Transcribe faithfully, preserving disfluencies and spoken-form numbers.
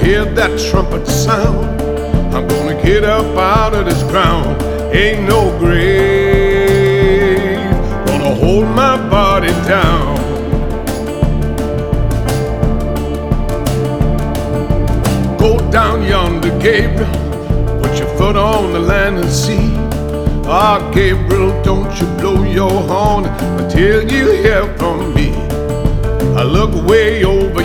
hear that trumpet sound, I'm gonna get up out of this ground. Ain't no grave gonna hold my body down. Go down yonder, Gabriel, put your foot on the land and see. Ah, Gabriel, don't you blow your horn until you hear from me. I look way over